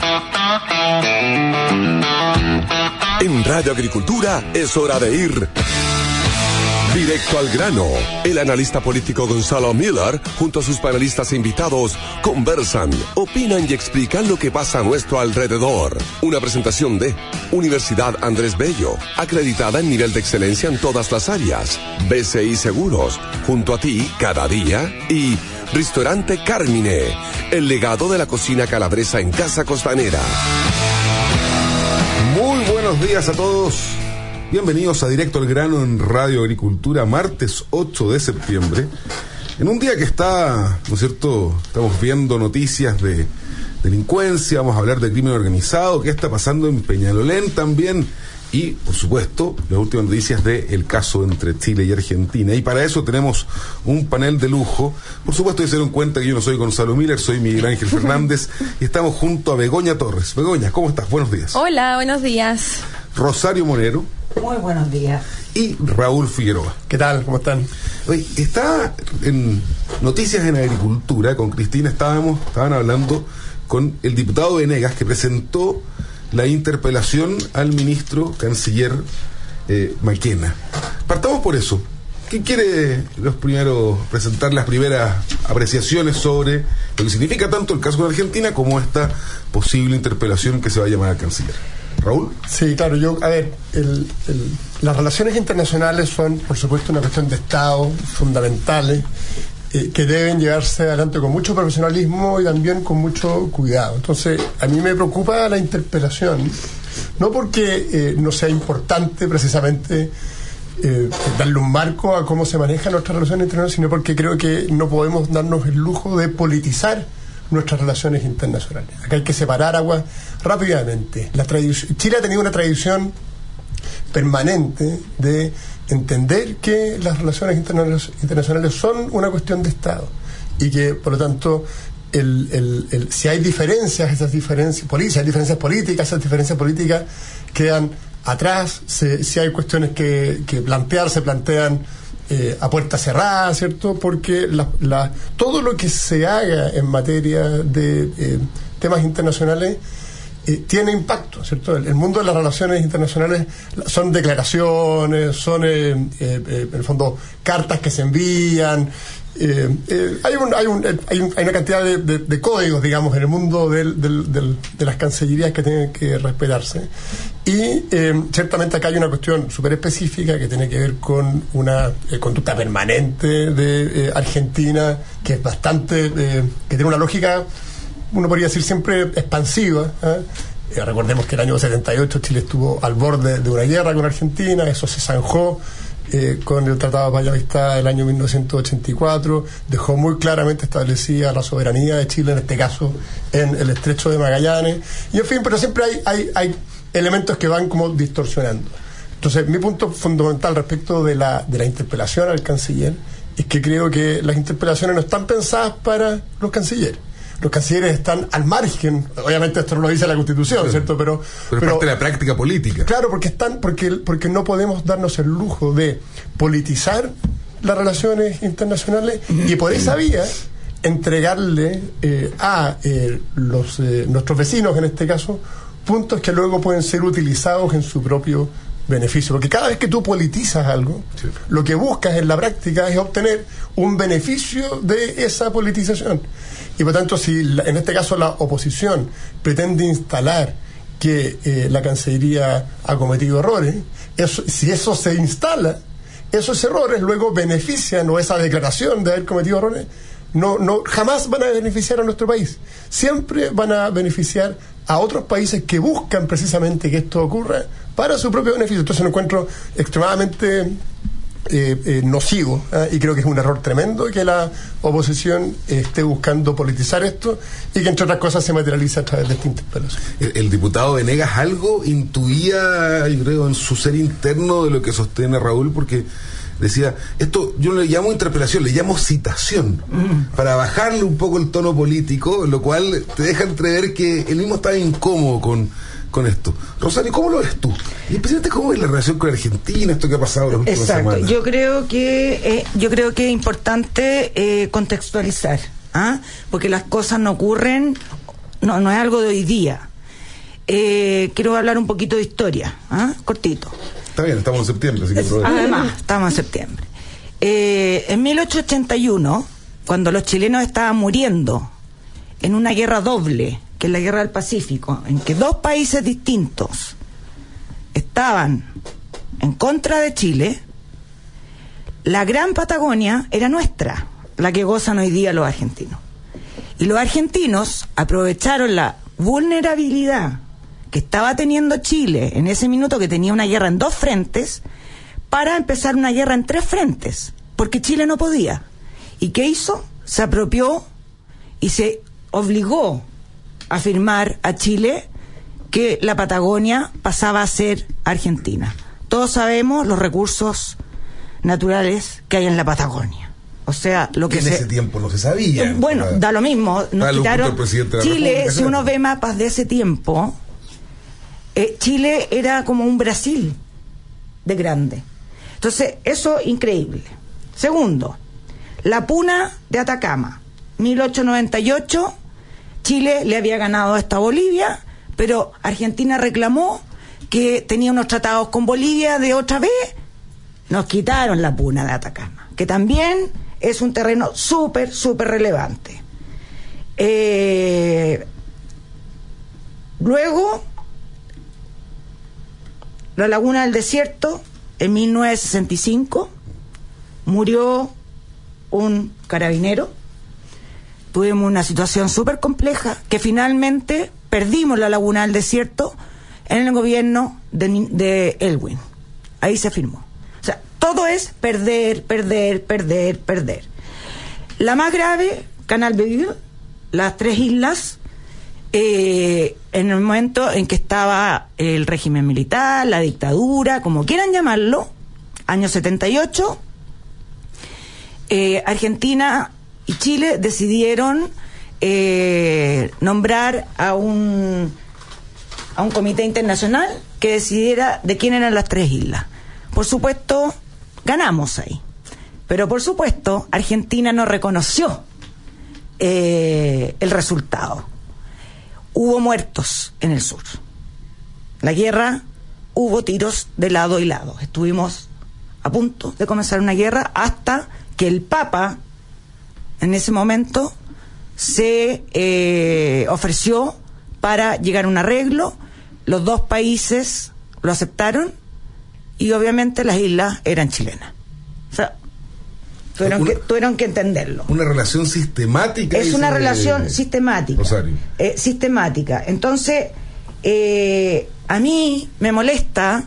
En Radio Agricultura es hora de ir directo al grano. El analista político Gonzalo Miller, junto a sus panelistas e invitados, conversan, opinan y explican lo que pasa a nuestro alrededor. Una presentación de Universidad Andrés Bello, acreditada en nivel de excelencia en todas las áreas. BCI Seguros, junto a ti cada día. Y Restaurante Carmine, el legado de la cocina calabresa en Casa Costanera. Muy buenos días a todos. Bienvenidos a Directo al Grano en Radio Agricultura, martes 8 de septiembre. En un día que está, ¿no es cierto?, estamos viendo noticias de delincuencia, vamos a hablar de crimen organizado, qué está pasando en Peñalolén también, y, por supuesto, las últimas noticias del caso entre Chile y Argentina. Y para eso tenemos un panel de lujo. Por supuesto, ya se dieron cuenta que yo no soy Gonzalo Miller, soy Miguel Ángel Fernández, y estamos junto a Begoña Torres. Begoña, ¿cómo estás? Buenos días. Hola, buenos días. Rosario Monero. Muy buenos días. Y Raúl Figueroa. ¿Qué tal? ¿Cómo están? Oye, está en Noticias en Agricultura, con Cristina estaban hablando con el diputado Venegas, que presentó la interpelación al ministro canciller Maquena. Partamos por eso. ¿Quién quiere primero presentar las primeras apreciaciones sobre lo que significa tanto el caso de Argentina como esta posible interpelación que se va a llamar al canciller? ¿Raúl? Sí, claro, las relaciones internacionales son, por supuesto, una cuestión de Estado, fundamentales, que deben llevarse adelante con mucho profesionalismo y también con mucho cuidado. Entonces, a mí me preocupa la interpelación, no porque no sea importante precisamente darle un marco a cómo se manejan nuestras relaciones internacionales, sino porque creo que no podemos darnos el lujo de politizar nuestras relaciones internacionales. Acá hay que separar aguas rápidamente. Chile ha tenido una tradición permanente de entender que las relaciones internacionales son una cuestión de Estado y que, por lo tanto, si hay diferencias, esas diferencias políticas, esas diferencias políticas quedan atrás. Si hay cuestiones que plantear, se plantean a puerta cerrada, ¿cierto? Porque todo lo que se haga en materia de temas internacionales tiene impacto, ¿cierto? El mundo de las relaciones internacionales son declaraciones, son en el fondo cartas que se envían. Hay una cantidad de códigos, digamos, en el mundo de las cancillerías que tienen que respetarse. Y ciertamente acá hay una cuestión súper específica que tiene que ver con una conducta permanente de Argentina, que es bastante, que tiene una lógica, uno podría decir, siempre expansiva. Recordemos que el año 78 Chile estuvo al borde de una guerra con Argentina, eso se zanjó con el Tratado de Paz y Amistad del año 1984, dejó muy claramente establecida la soberanía de Chile, en este caso en el Estrecho de Magallanes, y en fin, pero siempre hay elementos que van como distorsionando. Entonces, mi punto fundamental respecto de la interpelación al canciller es que creo que las interpelaciones no están pensadas para los cancilleres. Los cancilleres están al margen, obviamente esto no lo dice la Constitución, ¿cierto? Pero es parte de la práctica política. Claro, porque no podemos darnos el lujo de politizar las relaciones internacionales y por esa vía entregarle a nuestros vecinos, en este caso, puntos que luego pueden ser utilizados en su propio beneficio. Porque cada vez que tú politizas algo, sí, lo que buscas en la práctica es obtener un beneficio de esa politización. Y por tanto, si en este caso la oposición pretende instalar que la Cancillería ha cometido errores, si eso se instala, esos errores luego benefician, o esa declaración de haber cometido errores, jamás van a beneficiar a nuestro país. Siempre van a beneficiar a otros países que buscan precisamente que esto ocurra para su propio beneficio. Entonces lo encuentro extremadamente nocivo, y creo que es un error tremendo que la oposición esté buscando politizar esto y que, entre otras cosas, se materializa a través de esta interpelación. El diputado Venegas algo intuía, yo creo, en su ser interno de lo que sostiene Raúl, porque decía, esto yo no le llamo interpelación, le llamo citación, para bajarle un poco el tono político, lo cual te deja entrever que él mismo estaba incómodo con esto. Rosario, ¿cómo lo ves tú? Y especialmente, ¿cómo es la relación con Argentina, esto que ha pasado las últimas semanas? Exacto, yo creo que es importante contextualizar, porque las cosas no ocurren, no es algo de hoy día. quiero hablar un poquito de historia, cortito. Está bien, estamos en septiembre, así que además, estamos en septiembre. En 1881, cuando los chilenos estaban muriendo en una guerra doble, que es la Guerra del Pacífico, en que dos países distintos estaban en contra de Chile, la Gran Patagonia era nuestra, la que gozan hoy día los argentinos. Y los argentinos aprovecharon la vulnerabilidad que estaba teniendo Chile en ese minuto, que tenía una guerra en 2 frentes, para empezar una guerra en 3 frentes, porque Chile no podía. ¿Y qué hizo? Se apropió y se obligó a firmar a Chile que la Patagonia pasaba a ser Argentina. Todos sabemos los recursos naturales que hay en la Patagonia. O sea, lo que en ese tiempo no se sabía. Bueno, da lo mismo. Nos quitaron Chile. Si uno ve mapas de ese tiempo, Chile era como un Brasil de grande. Entonces, eso increíble. Segundo, la Puna de Atacama, 1898, Chile le había ganado esta Bolivia, pero Argentina reclamó que tenía unos tratados con Bolivia de otra vez. Nos quitaron la Puna de Atacama, que también es un terreno súper relevante. Luego, la Laguna del Desierto, en 1965, murió un carabinero. Tuvimos una situación súper compleja, que finalmente perdimos la Laguna del Desierto en el gobierno de Elwin. Ahí se firmó. O sea, todo es perder. La más grave, Canal Beagle, las 3 islas, en el momento en que estaba el régimen militar, la dictadura, como quieran llamarlo, año 78, Argentina y Chile decidieron nombrar a un comité internacional que decidiera de quién eran las 3 islas. Por supuesto, ganamos ahí. Pero por supuesto, Argentina no reconoció el resultado. Hubo muertos en el sur. La guerra, hubo tiros de lado y lado. Estuvimos a punto de comenzar una guerra hasta que el Papa, en ese momento, se ofreció para llegar a un arreglo. Los 2 países lo aceptaron y obviamente las islas eran chilenas. O sea, tuvieron que entenderlo. Una relación sistemática. Es una relación sistemática. Rosario. Sistemática. Entonces, a mí me molesta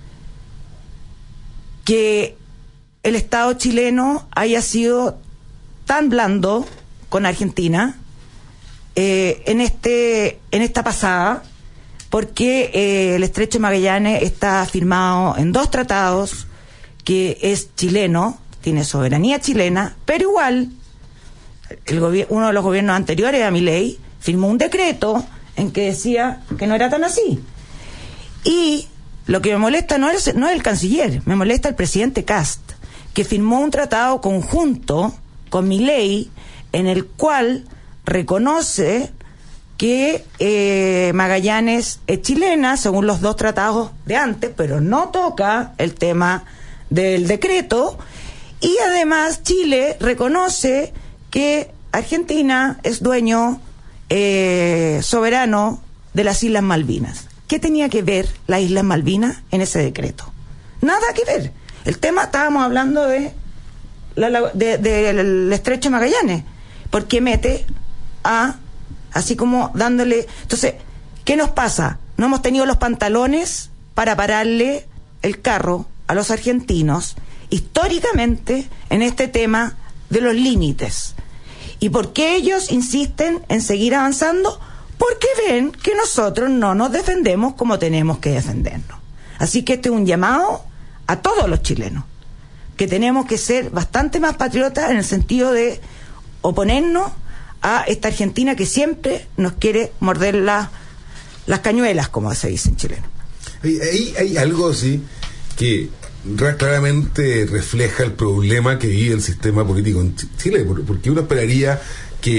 que el Estado chileno haya sido tan blando con Argentina en esta pasada, porque el Estrecho de Magallanes está firmado en 2 tratados, que es chileno, tiene soberanía chilena, pero igual uno de los gobiernos anteriores a Milei firmó un decreto en que decía que no era tan así. Y lo que me molesta no es el canciller, me molesta el presidente Kast, que firmó un tratado conjunto con Milei en el cual reconoce que Magallanes es chilena según los 2 tratados de antes, pero no toca el tema del decreto. Y además Chile reconoce que Argentina es dueño soberano de las Islas Malvinas. ¿Qué tenía que ver las Islas Malvinas en ese decreto? Nada que ver. El tema, estábamos hablando del Estrecho de Magallanes, porque mete así como dándole. Entonces, ¿qué nos pasa? No hemos tenido los pantalones para pararle el carro a los argentinos históricamente en este tema de los límites. ¿Y por qué ellos insisten en seguir avanzando? Porque ven que nosotros no nos defendemos como tenemos que defendernos. Así que este es un llamado a todos los chilenos, que tenemos que ser bastante más patriotas en el sentido de oponernos a esta Argentina que siempre nos quiere morder las cañuelas, como se dice en chileno. Hay algo así que claramente refleja el problema que vive el sistema político en Chile, porque uno esperaría que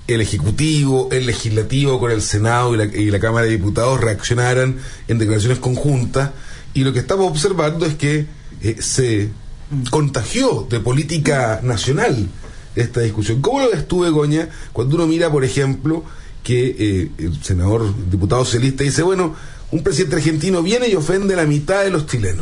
el Ejecutivo, el Legislativo con el Senado y la Cámara de Diputados reaccionaran en declaraciones conjuntas, y lo que estamos observando es que se contagió de política nacional esta discusión. ¿Cómo lo ves tú, Begoña, cuando uno mira, por ejemplo, que el senador, diputado socialista, dice, bueno, un presidente argentino viene y ofende a la mitad de los chilenos,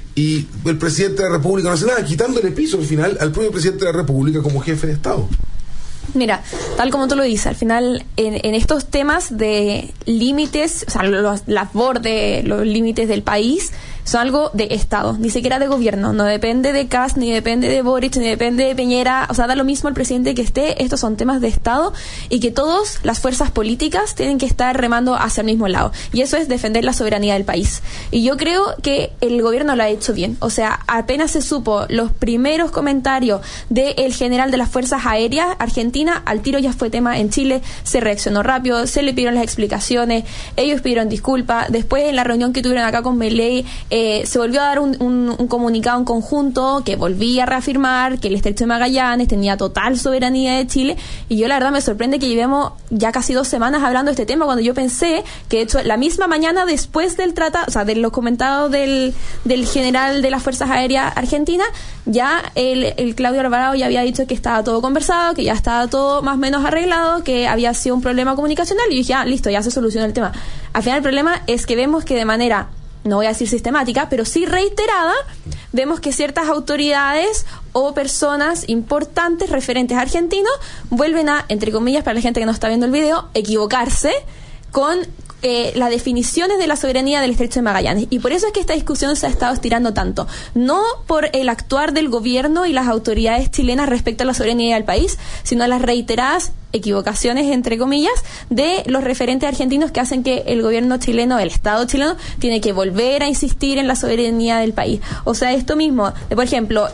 y el presidente de la República no hace nada, quitándole piso al final al propio presidente de la República como jefe de Estado? Mira, tal como tú lo dices, al final en estos temas de límites, o sea, las bordes, los límites del país, son algo de Estado, ni siquiera de gobierno. No depende de Kast, ni depende de Boric, ni depende de Piñera. O sea, da lo mismo el presidente que esté. Estos son temas de Estado y que todas las fuerzas políticas tienen que estar remando hacia el mismo lado. Y eso es defender la soberanía del país. Y yo creo que el gobierno lo ha hecho bien. O sea, apenas se supo los primeros comentarios del general de las Fuerzas Aéreas Argentina, al tiro ya fue tema en Chile, se reaccionó rápido, se le pidieron las explicaciones, ellos pidieron disculpas. Después, en la reunión que tuvieron acá con Milei, se volvió a dar un comunicado en conjunto que volvía a reafirmar que el Estrecho de Magallanes tenía total soberanía de Chile. Y yo la verdad me sorprende que llevemos ya casi 2 semanas hablando de este tema, cuando yo pensé que de hecho la misma mañana después del tratado, o sea, de los comentados del general de las Fuerzas Aéreas Argentinas, ya el Claudio Alvarado ya había dicho que estaba todo conversado, que ya estaba todo más o menos arreglado, que había sido un problema comunicacional, y yo dije, listo, ya se solucionó el tema. Al final el problema es que vemos que de manera, no voy a decir sistemática, pero sí reiterada, vemos que ciertas autoridades o personas importantes referentes argentinos vuelven a, entre comillas, para la gente que no está viendo el video, equivocarse con las definiciones de la soberanía del Estrecho de Magallanes. Y por eso es que esta discusión se ha estado estirando tanto, no por el actuar del gobierno y las autoridades chilenas respecto a la soberanía del país, sino a las reiteradas equivocaciones, entre comillas, de los referentes argentinos que hacen que el gobierno chileno, el Estado chileno, tiene que volver a insistir en la soberanía del país. O sea, esto mismo, por ejemplo,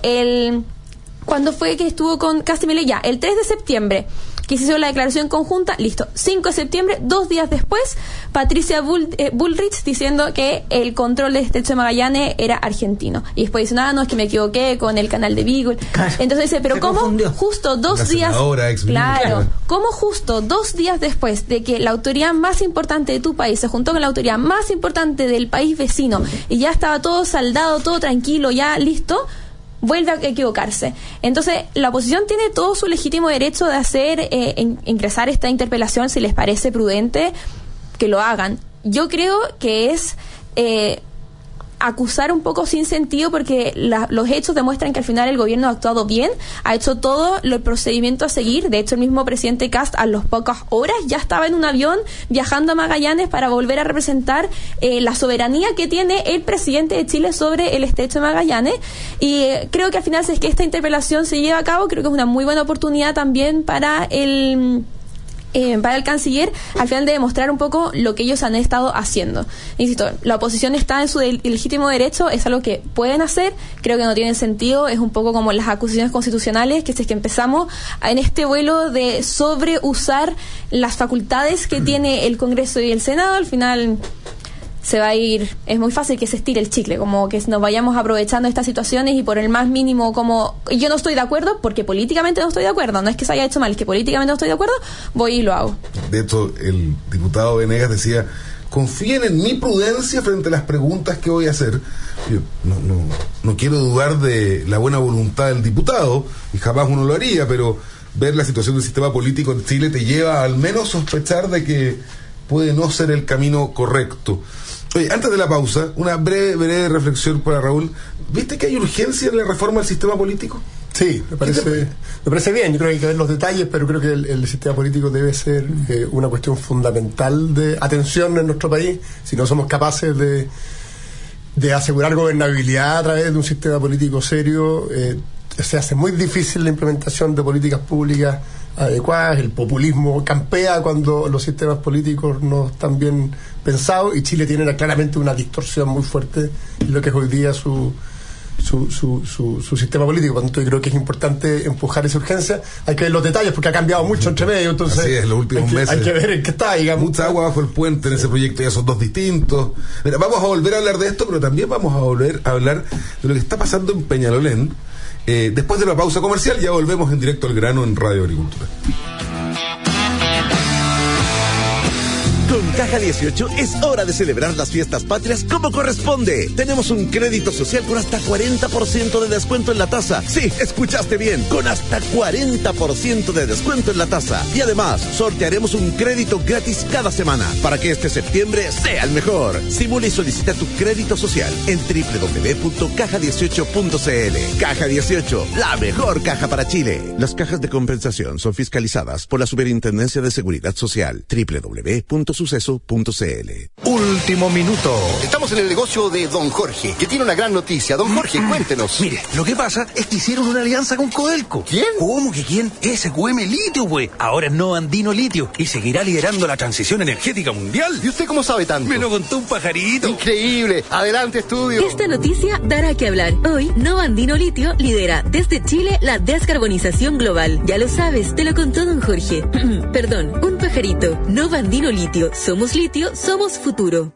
¿cuándo fue que estuvo con Kast y Milei? Ya, el 3 de septiembre, que se hizo la declaración conjunta, listo. 5 de septiembre, 2 días después, Patricia Bullrich diciendo que el control del Estrecho de Magallanes era argentino. Y después dice, no, es que me equivoqué con el canal de Beagle. Entonces dice, pero ¿cómo justo 2 días? Claro, ¿cómo justo 2 días después de que la autoridad más importante de tu país se juntó con la autoridad más importante del país vecino y ya estaba todo saldado, todo tranquilo, ya listo, vuelve a equivocarse? Entonces, la oposición tiene todo su legítimo derecho de hacer, ingresar esta interpelación, si les parece prudente, que lo hagan. Yo creo que es acusar un poco sin sentido, porque los hechos demuestran que al final el gobierno ha actuado bien, ha hecho todo el procedimiento a seguir. De hecho, el mismo presidente Kast a las pocas horas ya estaba en un avión viajando a Magallanes para volver a representar la soberanía que tiene el presidente de Chile sobre el Estrecho de Magallanes. Y creo que al final, si es que esta interpelación se lleva a cabo, creo que es una muy buena oportunidad también para el canciller, al final, de demostrar un poco lo que ellos han estado haciendo. Insisto, la oposición está en su legítimo derecho, es algo que pueden hacer, creo que no tiene sentido, es un poco como las acusaciones constitucionales, que si es que empezamos en este vuelo de sobreusar las facultades que tiene el Congreso y el Senado, al final se va a ir, es muy fácil que se estire el chicle, como que nos vayamos aprovechando estas situaciones y por el más mínimo, como yo no estoy de acuerdo porque políticamente no estoy de acuerdo, no es que se haya hecho mal, es que políticamente no estoy de acuerdo, voy y lo hago. De hecho, el diputado Venegas decía, confíen en mi prudencia frente a las preguntas que voy a hacer. Yo no quiero dudar de la buena voluntad del diputado, y jamás uno lo haría, pero ver la situación del sistema político en Chile te lleva al menos sospechar de que puede no ser el camino correcto. Oye, antes de la pausa, una breve reflexión para Raúl. ¿Viste que hay urgencia en la reforma del sistema político? Sí, me parece bien. Yo creo que hay que ver los detalles, pero creo que el sistema político debe ser una cuestión fundamental de atención en nuestro país. Si no somos capaces de asegurar gobernabilidad a través de un sistema político serio, se hace muy difícil la implementación de políticas públicas adecuadas. El populismo campea cuando los sistemas políticos no están bien pensados, y Chile tiene claramente una distorsión muy fuerte en lo que es hoy día su sistema político. Por lo tanto, yo creo que es importante empujar esa urgencia. Hay que ver los detalles porque ha cambiado mucho entre medio, entonces así es, los últimos meses hay que ver en qué está, digamos. Mucha agua bajo el puente en ese proyecto, ya son dos distintos. Mira, vamos a volver a hablar de esto, pero también vamos a volver a hablar de lo que está pasando en Peñalolén. Después de la pausa comercial ya volvemos en directo al grano en Radio Agricultura. Con Caja 18 es hora de celebrar las fiestas patrias como corresponde. Tenemos un crédito social con hasta 40% de descuento en la tasa. Sí, escuchaste bien, con hasta 40% de descuento en la tasa. Y además, sortearemos un crédito gratis cada semana para que este septiembre sea el mejor. Simula y solicita tu crédito social en www.caja18.cl. Caja 18, la mejor caja para Chile. Las cajas de compensación son fiscalizadas por la Superintendencia de Seguridad Social. www.suceso.cl. Último minuto. Estamos en el negocio de Don Jorge, que tiene una gran noticia. Don Jorge, cuéntenos. Mire, lo que pasa es que hicieron una alianza con Codelco. ¿Quién? ¿Cómo que quién? SQM Litio, güey. Ahora es Nova Andino Litio y seguirá liderando la transición energética mundial. ¿Y usted cómo sabe tanto? Me lo contó un pajarito. Increíble. Adelante, estudio. Esta noticia dará que hablar. Hoy, Nova Andino Litio lidera desde Chile la descarbonización global. Ya lo sabes, te lo contó Don Jorge. Perdón, un pajarito. Nova Andino Litio. Somos litio, somos futuro.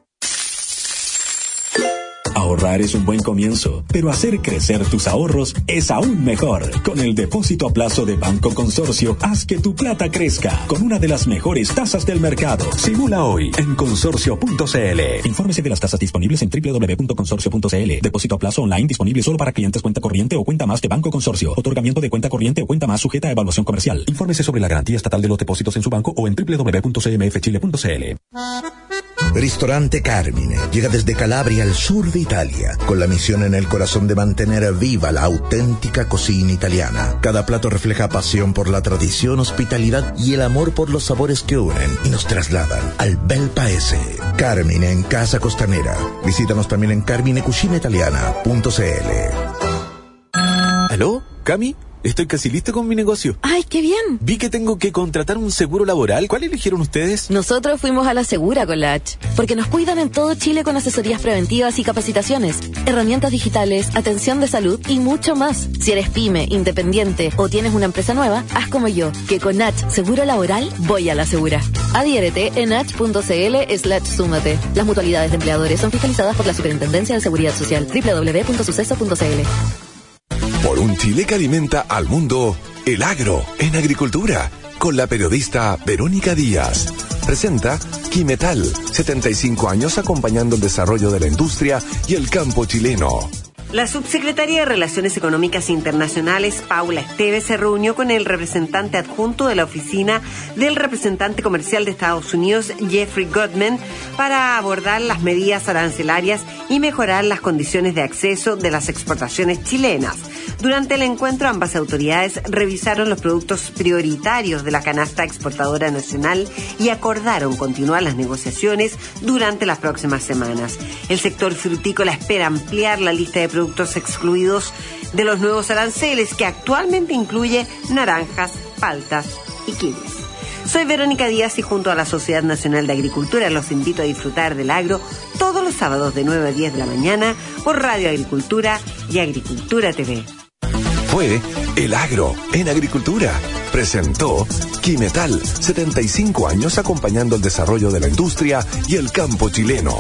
Ahorrar es un buen comienzo, pero hacer crecer tus ahorros es aún mejor. Con el depósito a plazo de Banco Consorcio, haz que tu plata crezca con una de las mejores tasas del mercado. Simula hoy en consorcio.cl. Infórmese de las tasas disponibles en www.consorcio.cl. Depósito a plazo online disponible solo para clientes cuenta corriente o cuenta más de Banco Consorcio. Otorgamiento de cuenta corriente o cuenta más sujeta a evaluación comercial. Infórmese sobre la garantía estatal de los depósitos en su banco o en www.cmfchile.cl. Ristorante Carmine llega desde Calabria al sur de Italia, con la misión en el corazón de mantener viva la auténtica cocina italiana. Cada plato refleja pasión por la tradición, hospitalidad y el amor por los sabores que unen y nos trasladan al bel paese. Carmine en Casa Costanera. Visítanos también en carminecucinaitaliana.cl. ¿Aló? ¿Cami? Estoy casi listo con mi negocio. ¡Ay, qué bien! Vi que tengo que contratar un seguro laboral. ¿Cuál eligieron ustedes? Nosotros fuimos a la Segura con la H, porque nos cuidan en todo Chile con asesorías preventivas y capacitaciones, herramientas digitales, atención de salud y mucho más. Si eres pyme, independiente o tienes una empresa nueva, haz como yo, que con H Seguro Laboral voy a la Segura. Adhiérete en h.cl/súmate. Las mutualidades de empleadores son fiscalizadas por la Superintendencia de Seguridad Social. www.suceso.cl. Por un Chile que alimenta al mundo, el agro en agricultura, con la periodista Verónica Díaz. Presenta Quimetal, 75 años acompañando el desarrollo de la industria y el campo chileno. La subsecretaria de Relaciones Económicas Internacionales, Paula Esteves, se reunió con el representante adjunto de la oficina del representante comercial de Estados Unidos, Jeffrey Goodman, para abordar las medidas arancelarias y mejorar las condiciones de acceso de las exportaciones chilenas. Durante el encuentro, ambas autoridades revisaron los productos prioritarios de la canasta exportadora nacional y acordaron continuar las negociaciones durante las próximas semanas. El sector frutícola espera ampliar la lista de productos excluidos de los nuevos aranceles, que actualmente incluye naranjas, paltas y kiwis. Soy Verónica Díaz y junto a la Sociedad Nacional de Agricultura los invito a disfrutar del agro todos los sábados de 9 a 10 de la mañana por Radio Agricultura y Agricultura TV. Fue El Agro en Agricultura. Presentó Quimetal, 75 años acompañando el desarrollo de la industria y el campo chileno.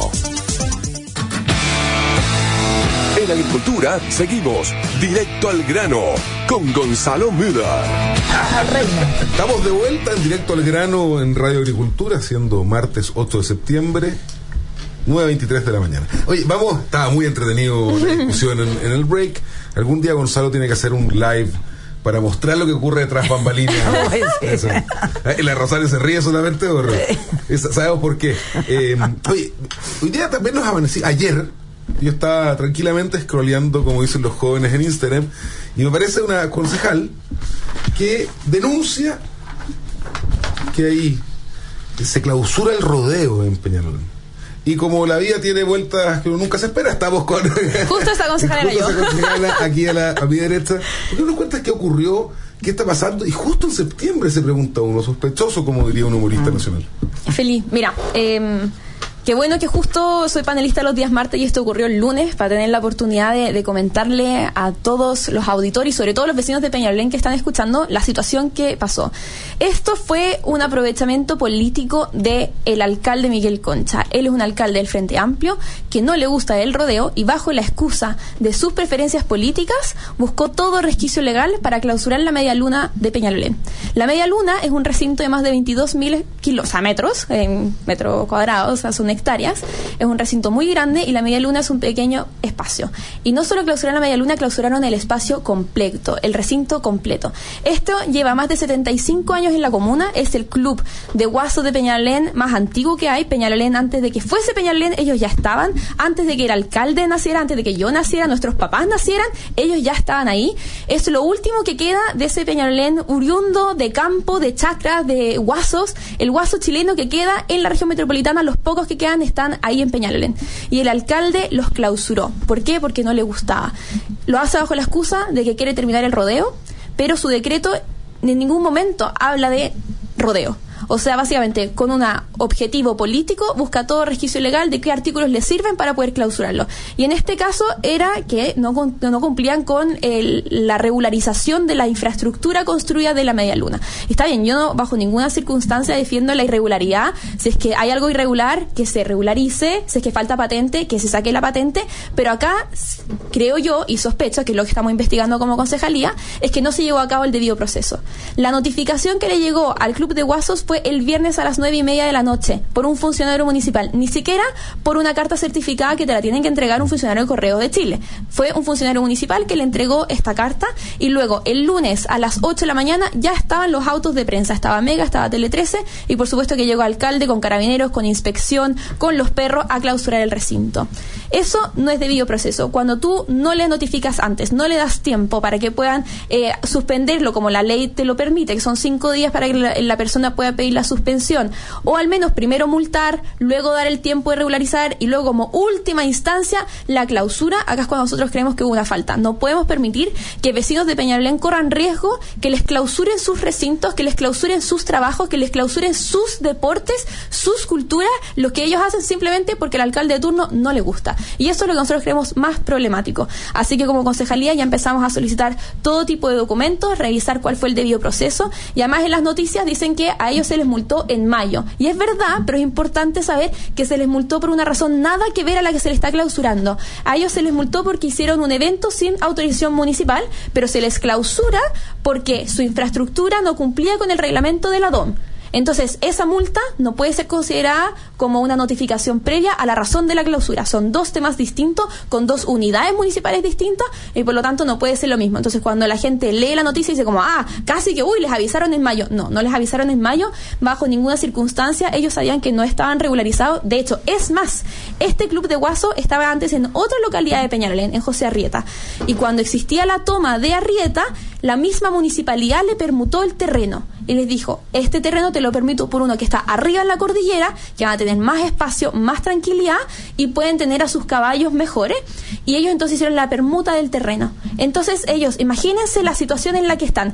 En Agricultura seguimos directo al grano con Gonzalo Müller. Estamos de vuelta en Directo al Grano en Radio Agricultura, siendo martes 8 de septiembre, 9:23 de la mañana. Oye, estaba muy entretenido la discusión en el break. Algún día Gonzalo tiene que hacer un live para mostrar lo que ocurre detrás bambalinas. La Rosario se ríe solamente, ¿sabemos por qué? Oye, hoy día también nos amanecí. Ayer yo estaba tranquilamente scrolleando, como dicen los jóvenes, en Instagram, y me aparece una concejal que denuncia que ahí se clausura el rodeo en Peñalolén. Y como la vida tiene vueltas que uno nunca se espera, estamos con... Justo esta concejala era yo. Esta concejala aquí a mi derecha. ¿Por qué nos cuentas qué ocurrió? ¿Qué está pasando? Y justo en septiembre se pregunta uno, sospechoso, como diría un humorista nacional. Feliz. Mira, Qué bueno que justo soy panelista los días martes y esto ocurrió el lunes para tener la oportunidad de comentarle a todos los auditores y sobre todo los vecinos de Peñalolén que están escuchando la situación que pasó. Esto fue un aprovechamiento político del alcalde Miguel Concha. Él es un alcalde del Frente Amplio que no le gusta el rodeo y bajo la excusa de sus preferencias políticas buscó todo resquicio legal para clausurar la media luna de Peñalolén. La media luna es un recinto de más de 22.000 metros, en metros cuadrados, o sea, son hectáreas. Es un recinto muy grande y la media luna es un pequeño espacio. Y no solo clausuraron la media luna, clausuraron el espacio completo, el recinto completo. Esto lleva más de 75 años en la comuna, es el club de guasos de Peñalolén más antiguo que hay. Peñalolén, antes de que fuese Peñalolén, ellos ya estaban, antes de que el alcalde naciera, antes de que yo naciera, nuestros papás nacieran, ellos ya estaban ahí. Es lo último que queda de ese Peñalolén oriundo de campo, de chacras, de guasos, el guaso chileno que queda en la región metropolitana. Los pocos que quedan están ahí en Peñalolén. Y el alcalde los clausuró. ¿Por qué? Porque no le gustaba. Lo hace bajo la excusa de que quiere terminar el rodeo, pero su decreto en ningún momento habla de rodeo. O sea, básicamente, con un objetivo político, busca todo resquicio legal de qué artículos le sirven para poder clausurarlo. Y en este caso era que no cumplían con la regularización de la infraestructura construida de la media luna. Está bien, yo no bajo ninguna circunstancia defiendo la irregularidad. Si es que hay algo irregular, que se regularice. Si es que falta patente, que se saque la patente. Pero acá, creo yo, y sospecho, que es lo que estamos investigando como concejalía, es que no se llevó a cabo el debido proceso. La notificación que le llegó al Club de Guasos fue el viernes a las 9:30 de la noche por un funcionario municipal, ni siquiera por una carta certificada que te la tienen que entregar un funcionario de Correos de Chile. Fue un funcionario municipal que le entregó esta carta y luego el lunes a las 8 de la mañana ya estaban los autos de prensa, estaba Mega, estaba Tele 13 y por supuesto que llegó alcalde con carabineros, con inspección, con los perros a clausurar el recinto. Eso no es debido proceso. Cuando tú no le notificas antes, no le das tiempo para que puedan suspenderlo como la ley te lo permite, que son 5 días para que la persona pueda pedir la suspensión, o al menos primero multar, luego dar el tiempo de regularizar y luego como última instancia la clausura. Acá es cuando nosotros creemos que hubo una falta. No podemos permitir que vecinos de Peñalolén corran riesgo, que les clausuren sus recintos, que les clausuren sus trabajos, que les clausuren sus deportes, sus culturas, lo que ellos hacen simplemente porque el alcalde de turno no le gusta. Y eso es lo que nosotros creemos más problemático. Así que como concejalía ya empezamos a solicitar todo tipo de documentos, revisar cuál fue el debido proceso y además en las noticias dicen que a ellos se les multó en mayo. Y es verdad, pero es importante saber que se les multó por una razón nada que ver a la que se les está clausurando. A ellos se les multó porque hicieron un evento sin autorización municipal, pero se les clausura porque su infraestructura no cumplía con el reglamento de la DOM. Entonces, esa multa no puede ser considerada como una notificación previa a la razón de la clausura. Son dos temas distintos, con dos unidades municipales distintas, y por lo tanto no puede ser lo mismo. Entonces, cuando la gente lee la noticia y dice como, casi que, les avisaron en mayo. No les avisaron en mayo, bajo ninguna circunstancia. Ellos sabían que no estaban regularizados. De hecho, es más, este club de guaso estaba antes en otra localidad de Peñalolén, en José Arrieta. Y cuando existía la toma de Arrieta, la misma municipalidad le permutó el terreno. Y les dijo, este terreno te lo permito por uno que está arriba en la cordillera, que van a tener más espacio, más tranquilidad y pueden tener a sus caballos mejores. Y ellos entonces hicieron la permuta del terreno. Entonces ellos, imagínense la situación en la que están,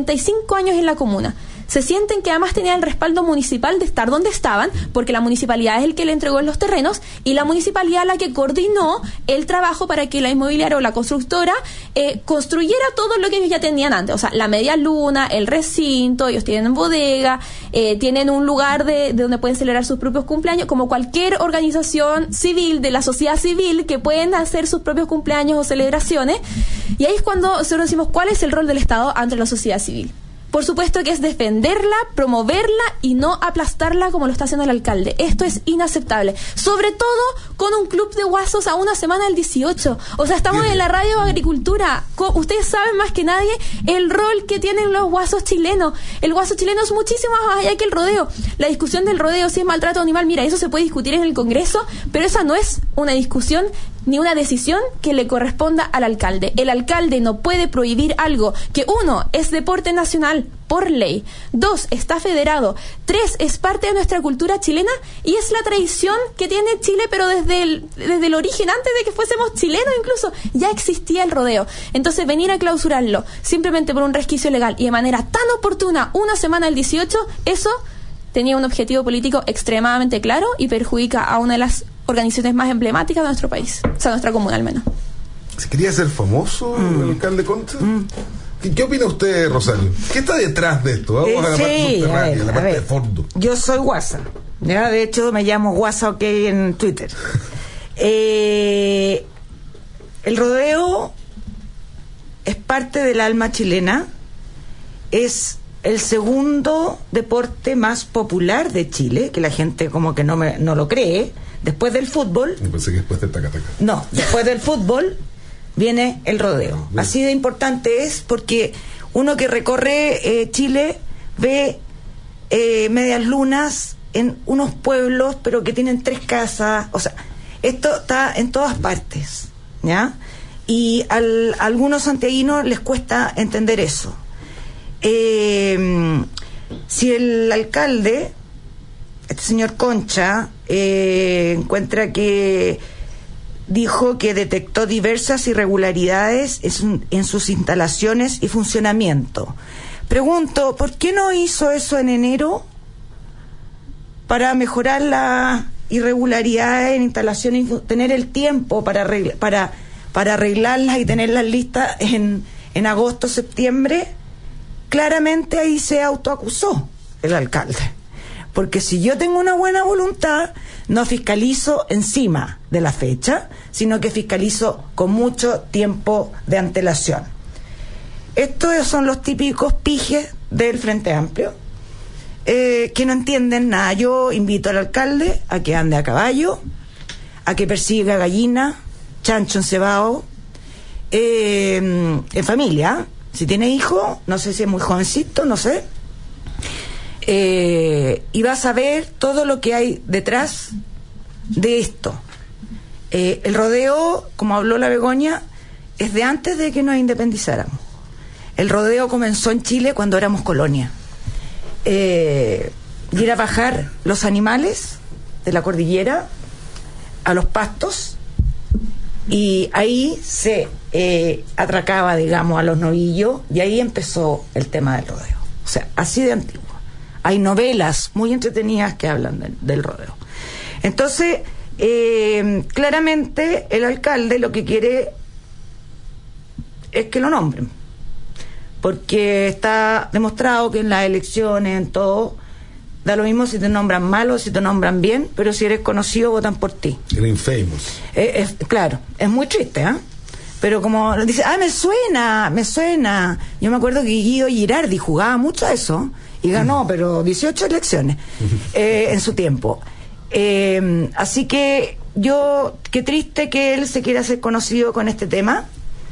75 años en la comuna. Se sienten que además tenían el respaldo municipal de estar donde estaban, porque la municipalidad es el que le entregó los terrenos y la municipalidad la que coordinó el trabajo para que la inmobiliaria o la constructora construyera todo lo que ellos ya tenían antes. O sea, la media luna, el recinto, ellos tienen bodega, tienen un lugar de donde pueden celebrar sus propios cumpleaños, como cualquier organización civil, de la sociedad civil, que pueden hacer sus propios cumpleaños o celebraciones. Y ahí es cuando nosotros decimos, ¿cuál es el rol del Estado ante la sociedad civil? Por supuesto que es defenderla, promoverla y no aplastarla como lo está haciendo el alcalde. Esto es inaceptable. Sobre todo con un club de guasos a una semana del 18. O sea, estamos en la radio Agricultura. Ustedes saben más que nadie el rol que tienen los guasos chilenos. El guaso chileno es muchísimo más allá que el rodeo. La discusión del rodeo, si es maltrato animal, mira, eso se puede discutir en el Congreso, pero esa no es una discusión ni una decisión que le corresponda al alcalde. El alcalde no puede prohibir algo que, 1, es deporte nacional por ley, 2, está federado, 3, es parte de nuestra cultura chilena y es la tradición que tiene Chile, pero desde el origen, antes de que fuésemos chilenos incluso, ya existía el rodeo. Entonces venir a clausurarlo simplemente por un resquicio legal y de manera tan oportuna, una semana del 18, eso tenía un objetivo político extremadamente claro y perjudica a una de las organizaciones más emblemáticas de nuestro país, o sea, nuestra comuna al menos. ¿Se quería ser famoso el alcalde Concha? ¿Qué opina usted, Rosario? ¿Qué está detrás de esto? Vamos a la parte subterránea, la parte de fondo. Yo soy guasa, ¿ya? De hecho me llamo guasa OK en Twitter. El rodeo es parte del alma chilena, es el segundo deporte más popular de Chile, que la gente como que no lo cree, después del fútbol. Yo pensé que después del taca-taca. No, después del fútbol viene el rodeo. Así de importante es, porque uno que recorre Chile ve medias lunas en unos pueblos, pero que tienen 3 casas, o sea, esto está en todas partes, ¿ya? Y a algunos santiaguinos les cuesta entender eso. Si el alcalde, este señor Concha, encuentra que dijo que detectó diversas irregularidades en sus instalaciones y funcionamiento, pregunto, ¿por qué no hizo eso en enero para mejorar la irregularidad en instalaciones y tener el tiempo para arreglarlas y tenerlas listas en agosto, septiembre? Claramente ahí se autoacusó el alcalde, porque si yo tengo una buena voluntad, no fiscalizo encima de la fecha, sino que fiscalizo con mucho tiempo de antelación. Estos son los típicos pijes del Frente Amplio, que no entienden nada. Yo invito al alcalde a que ande a caballo, a que persiga gallina, chancho encebado, en familia. Si tiene hijo, no sé si es muy jovencito, no sé, y vas a ver todo lo que hay detrás de esto. El rodeo, como habló la Begoña, es de antes de que nos independizáramos. El rodeo comenzó en Chile cuando éramos colonia. Ir a bajar los animales de la cordillera a los pastos, y ahí se atracaba, digamos, a los novillos, y ahí empezó el tema del rodeo. O sea, así de antiguo. Hay novelas muy entretenidas que hablan del rodeo. Entonces, claramente el alcalde lo que quiere es que lo nombren, porque está demostrado que en las elecciones, en todo, da lo mismo si te nombran mal o si te nombran bien, pero si eres conocido votan por ti. El infamous. Claro, es muy triste, ¿eh? Pero como dice, me suena. Yo me acuerdo que Guido Girardi jugaba mucho a eso y ganó, pero 18 elecciones en su tiempo. Así que qué triste que él se quiera hacer conocido con este tema,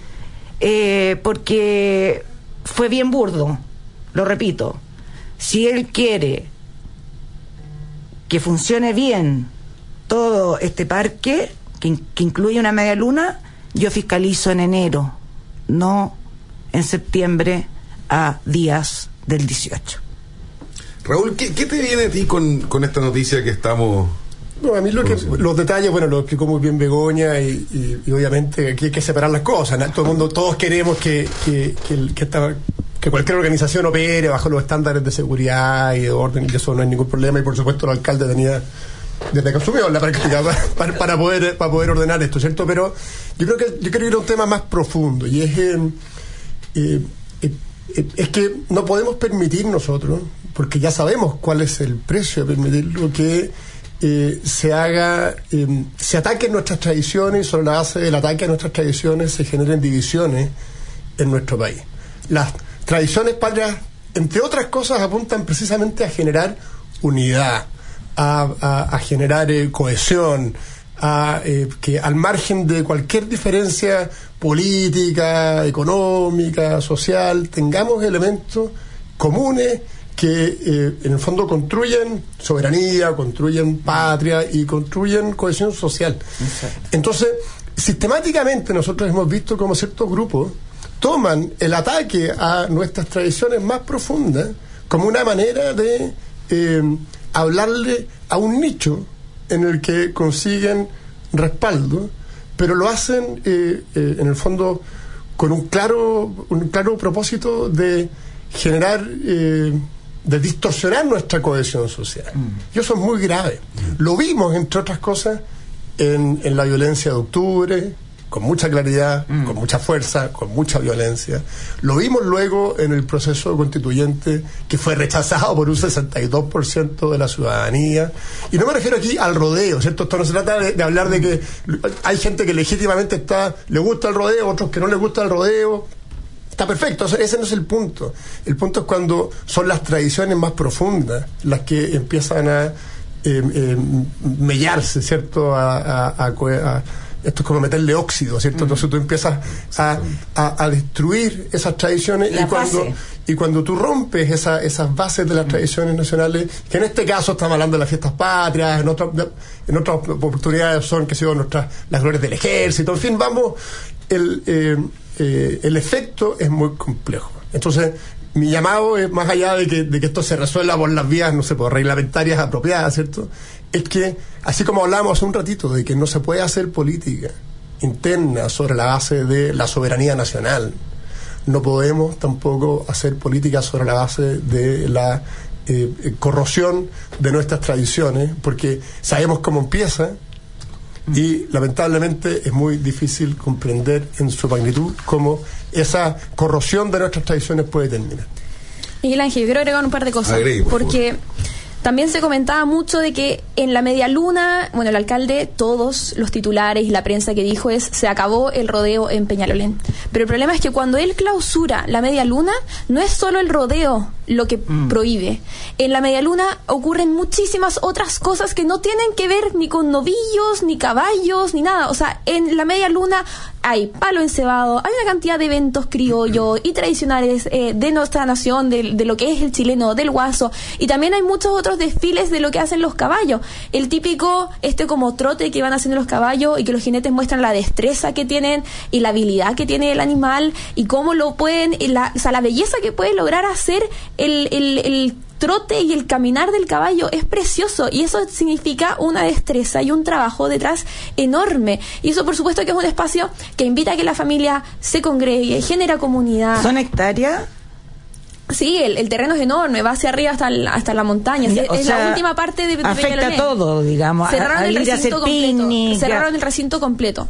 porque fue bien burdo, lo repito. Si él quiere que funcione bien todo este parque, que incluye una media luna, yo fiscalizo en enero, no en septiembre a días del 18. Raúl, ¿qué te viene a ti con esta noticia que estamos... No, a mí los detalles, bueno, lo explicó muy bien Begoña, y obviamente aquí hay que separar las cosas, ¿no? Todos queremos que cualquier organización opere bajo los estándares de seguridad y de orden, y eso no hay ningún problema, y por supuesto el alcalde tenía, desde que asumió la práctica, para poder ordenar esto, ¿cierto? Pero yo quiero ir a un tema más profundo, y es que no podemos permitir nosotros, porque ya sabemos cuál es el precio de permitirlo, que se ataquen nuestras tradiciones, y sobre la base del ataque a nuestras tradiciones se generen divisiones en nuestro país. Las tradiciones patrias, entre otras cosas, apuntan precisamente a generar unidad, a generar cohesión, que al margen de cualquier diferencia política, económica, social, tengamos elementos comunes que en el fondo construyen soberanía, construyen patria y construyen cohesión social. Exacto. Entonces, sistemáticamente nosotros hemos visto cómo ciertos grupos toman el ataque a nuestras tradiciones más profundas como una manera de hablarle a un nicho en el que consiguen respaldo, pero lo hacen en el fondo con un claro propósito de generar de distorsionar nuestra cohesión social. Y eso es muy grave. Lo vimos, entre otras cosas, en la violencia de octubre, con mucha claridad, con mucha fuerza, con mucha violencia. Lo vimos luego en el proceso constituyente, que fue rechazado por un 62% de la ciudadanía. Y no me refiero aquí al rodeo, ¿cierto? Esto no se trata de hablar de que hay gente que legítimamente le gusta el rodeo, otros que no les gusta el rodeo. Está perfecto, ese no es el punto. El punto es cuando son las tradiciones más profundas las que empiezan a mellarse, ¿cierto? Esto es como meterle óxido, ¿cierto? Entonces tú empiezas a destruir esas tradiciones y cuando tú rompes esas bases de las tradiciones nacionales, que en este caso estamos hablando de las fiestas patrias, en otras oportunidades son, que son las glorias del ejército, en fin, el efecto es muy complejo. Entonces, mi llamado es, más allá de que esto se resuelva por las vías, no sé, por reglamentarias apropiadas, ¿cierto?, es que, así como hablábamos hace un ratito de que no se puede hacer política interna sobre la base de la soberanía nacional, no podemos tampoco hacer política sobre la base de la corrosión de nuestras tradiciones, porque sabemos cómo empieza y lamentablemente es muy difícil comprender en su magnitud cómo esa corrosión de nuestras tradiciones puede terminar. Miguel Ángel, yo quiero agregar un par de cosas, porque también se comentaba mucho de que en la media luna, bueno, el alcalde, todos los titulares y la prensa que dijo se acabó el rodeo en Peñalolén. Pero el problema es que cuando él clausura la media luna, no es solo el rodeo lo que prohíbe. En la media luna ocurren muchísimas otras cosas que no tienen que ver ni con novillos, ni caballos, ni nada. O sea, en la media luna hay palo encebado, hay una cantidad de eventos criollos y tradicionales de nuestra nación, de lo que es el chileno, del guaso, y también hay muchos otros desfiles de lo que hacen los caballos. El típico, como trote que van haciendo los caballos y que los jinetes muestran la destreza que tienen y la habilidad que tiene el animal y cómo lo pueden, la belleza que puede lograr hacer el trote y el caminar del caballo es precioso, y eso significa una destreza y un trabajo detrás enorme, y eso por supuesto que es un espacio que invita a que la familia se congregue, genera comunidad. ¿Son hectáreas? Sí, el terreno es enorme, va hacia arriba hasta la montaña. Es la última parte de afecta todo, digamos. Cerraron el recinto completo. Cerraron el recinto completo.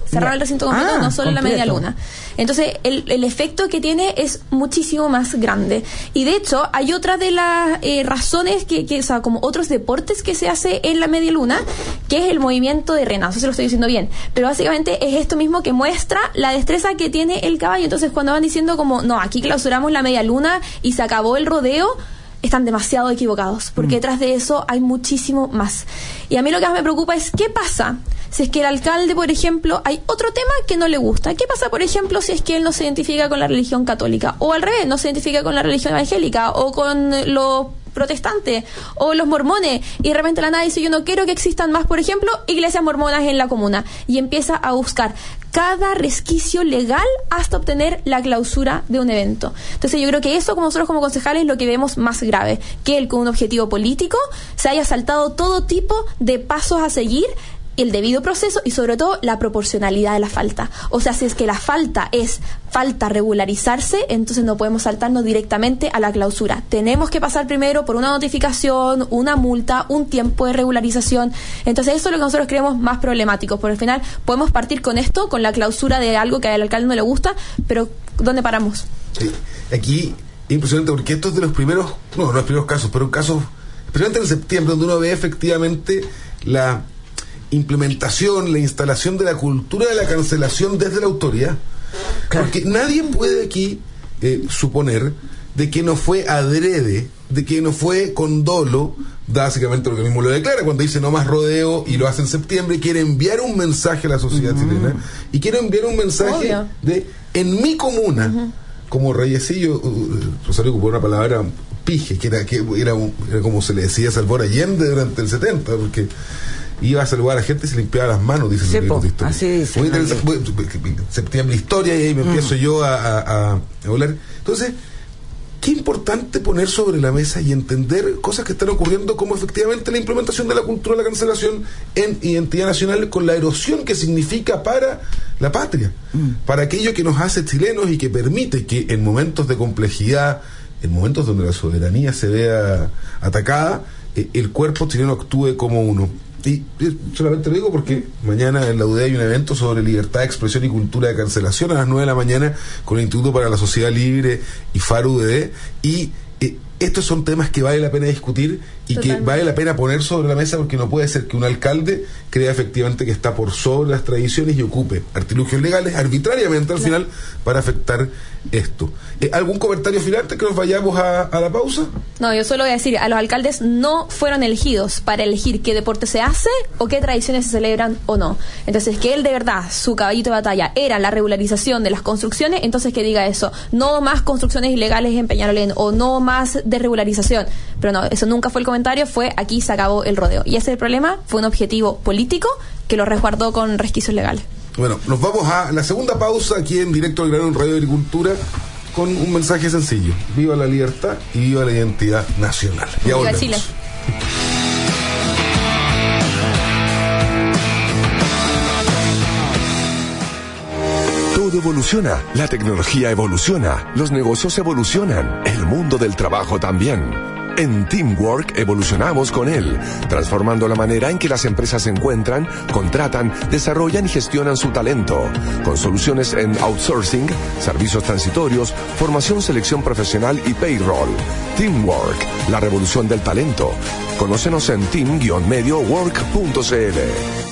No solo la media luna. Entonces, el efecto que tiene es muchísimo más grande. Y de hecho, hay otra de las razones o sea, como otros deportes que se hace en la media luna, que es el movimiento de rena. No sé si lo estoy diciendo bien, pero básicamente es esto mismo que muestra la destreza que tiene el caballo. Entonces, cuando van diciendo como, no, aquí clausuramos la media luna y se acabó el rodeo, están demasiado equivocados, porque detrás de eso hay muchísimo más. Y a mí lo que más me preocupa es qué pasa si es que el alcalde, por ejemplo, hay otro tema que no le gusta. ¿Qué pasa, por ejemplo, si es que él no se identifica con la religión católica? O al revés, no se identifica con la religión evangélica o con los protestantes o los mormones, y de repente la nada dice, yo no quiero que existan más, por ejemplo, iglesias mormonas en la comuna, y empieza a buscar cada resquicio legal hasta obtener la clausura de un evento. Entonces yo creo que eso, como nosotros como concejales, es lo que vemos más grave, que él con un objetivo político se haya saltado todo tipo de pasos a seguir, el debido proceso y sobre todo la proporcionalidad de la falta. O sea, si es que la falta es falta regularizarse, entonces no podemos saltarnos directamente a la clausura. Tenemos que pasar primero por una notificación, una multa, un tiempo de regularización. Entonces eso es lo que nosotros creemos más problemático, porque al final podemos partir con esto, con la clausura de algo que al alcalde no le gusta, pero ¿dónde paramos? Sí. Aquí es impresionante porque esto es de los primeros, no los primeros casos, pero casos, especialmente en septiembre, donde uno ve efectivamente la implementación, la instalación de la cultura de la cancelación desde la autoridad. Porque nadie puede aquí suponer de que no fue adrede, de que no fue con dolo, básicamente lo que mismo lo declara cuando dice no más rodeo, y lo hace en septiembre, y quiere enviar un mensaje a la sociedad chilena, y quiere enviar un mensaje de en mi comuna, como Reyecillo, Rosario ocupó una palabra pije, que era como se le decía a Salvador Allende durante el 70, porque iba a saludar a la gente y se limpiaba las manos, dice el libro de historia. Así dice. Muy interesante. Septiembre historia, y ahí me empiezo yo a hablar. Entonces, qué importante poner sobre la mesa y entender cosas que están ocurriendo, como efectivamente la implementación de la cultura de la cancelación en identidad nacional, con la erosión que significa para la patria, para aquello que nos hace chilenos y que permite que en momentos de complejidad, en momentos donde la soberanía se vea atacada, el cuerpo chileno actúe como uno. Y solamente lo digo porque mañana en la UDE hay un evento sobre libertad de expresión y cultura de cancelación a las 9 de la mañana con el Instituto para la Sociedad Libre y Faro UDE, y estos son temas que vale la pena discutir y Totalmente. Que vale la pena poner sobre la mesa, porque no puede ser que un alcalde crea efectivamente que está por sobre las tradiciones y ocupe artilugios legales arbitrariamente al final para afectar esto. ¿Algún comentario final antes que nos vayamos a la pausa? No, yo solo voy a decir, a los alcaldes no fueron elegidos para elegir qué deporte se hace o qué tradiciones se celebran o no. Entonces, que él de verdad, su caballito de batalla era la regularización de las construcciones, entonces que diga eso, no más construcciones ilegales en Peñalolén o no más de regularización. Pero no, eso nunca fue el comentario, fue aquí se acabó el rodeo. Y ese es el problema, fue un objetivo político que lo resguardó con resquicios legales. Bueno, nos vamos a la segunda pausa aquí en Directo al Grano en Radio Agricultura con un mensaje sencillo: viva la libertad y viva la identidad nacional. Ya viva volvemos. Chile. Todo evoluciona, la tecnología evoluciona, los negocios evolucionan, el mundo del trabajo también. En Teamwork evolucionamos con él, transformando la manera en que las empresas se encuentran, contratan, desarrollan y gestionan su talento, con soluciones en outsourcing, servicios transitorios, formación, selección profesional y payroll. Teamwork, la revolución del talento. Conócenos en team-mediowork.cl.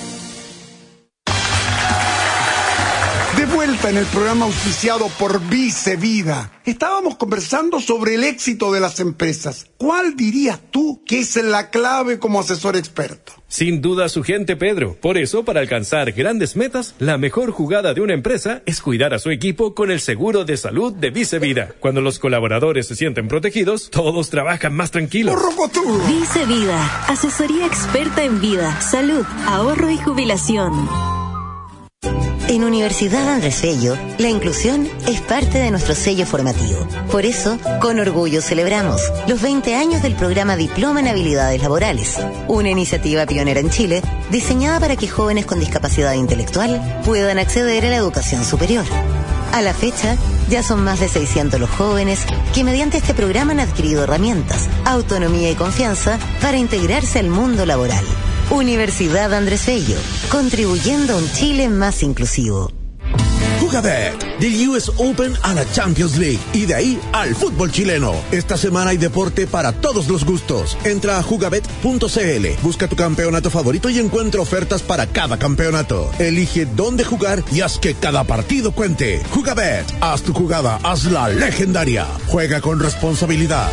De vuelta en el programa auspiciado por Vice Vida. Estábamos conversando sobre el éxito de las empresas. ¿Cuál dirías tú que es la clave como asesor experto? Sin duda su gente, Pedro. Por eso, para alcanzar grandes metas, la mejor jugada de una empresa es cuidar a su equipo con el seguro de salud de Vice Vida. Cuando los colaboradores se sienten protegidos, todos trabajan más tranquilos. Vice Vida, asesoría experta en vida, salud, ahorro y jubilación. En Universidad Andrés Bello, la inclusión es parte de nuestro sello formativo. Por eso, con orgullo celebramos los 20 años del programa Diploma en Habilidades Laborales, una iniciativa pionera en Chile, diseñada para que jóvenes con discapacidad intelectual puedan acceder a la educación superior. A la fecha, ya son más de 600 los jóvenes que mediante este programa han adquirido herramientas, autonomía y confianza para integrarse al mundo laboral. Universidad Andrés Bello, contribuyendo a un Chile más inclusivo. Jugabet, del US Open a la Champions League y de ahí al fútbol chileno. Esta semana hay deporte para todos los gustos. Entra a jugabet.cl, busca tu campeonato favorito y encuentra ofertas para cada campeonato. Elige dónde jugar y haz que cada partido cuente. Jugabet, haz tu jugada, hazla legendaria. Juega con responsabilidad.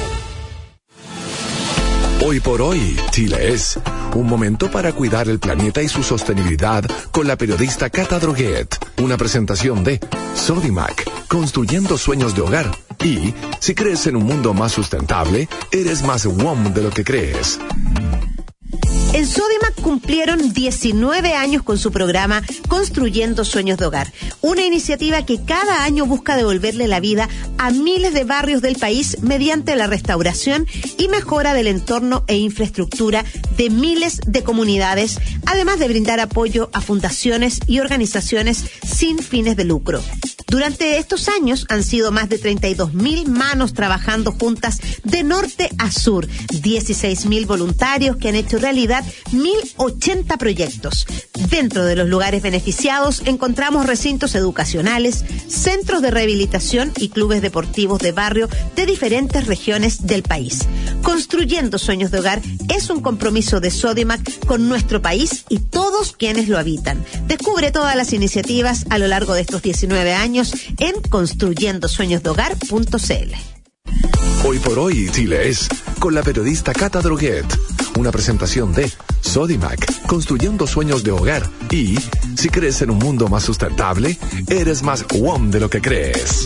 Hoy por hoy, Chile es un momento para cuidar el planeta y su sostenibilidad con la periodista Cata Droguet. Una presentación de Sodimac, construyendo sueños de hogar. Y, si crees en un mundo más sustentable, eres más WOM de lo que crees. En Sodimac cumplieron 19 años con su programa Construyendo Sueños de Hogar, una iniciativa que cada año busca devolverle la vida a miles de barrios del país mediante la restauración y mejora del entorno e infraestructura de miles de comunidades, además de brindar apoyo a fundaciones y organizaciones sin fines de lucro. Durante estos años han sido más de 32.000 manos trabajando juntas de norte a sur, 16.000 voluntarios que han hecho realidad 1.080 proyectos. Dentro de los lugares beneficiados encontramos recintos educacionales, centros de rehabilitación y clubes deportivos de barrio de diferentes regiones del país. Construyendo Sueños de Hogar es un compromiso de Sodimac con nuestro país y todos quienes lo habitan. Descubre todas las iniciativas a lo largo de estos 19 años en construyendosueñosdehogar.cl. Hoy por hoy, Chile es con la periodista Cata Droguet. Una presentación de Sodimac, construyendo sueños de hogar. Y, si crees en un mundo más sustentable, eres más WOM de lo que crees.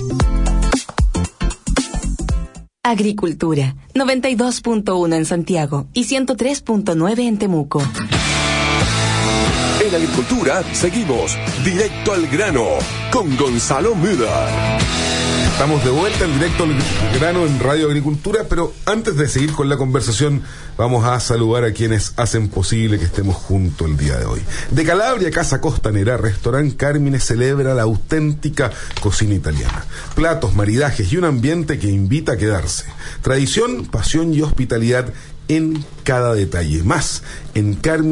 Agricultura, 92.1 en Santiago y 103.9 en Temuco. En Agricultura seguimos directo al grano con Gonzalo Müller. Estamos de vuelta en directo al grano en Radio Agricultura, pero antes de seguir con la conversación, vamos a saludar a quienes hacen posible que estemos juntos el día de hoy. De Calabria, Casa Costanera, Restaurant Carmine celebra la auténtica cocina italiana. Platos, maridajes y un ambiente que invita a quedarse. Tradición, pasión y hospitalidad en cada detalle. Más en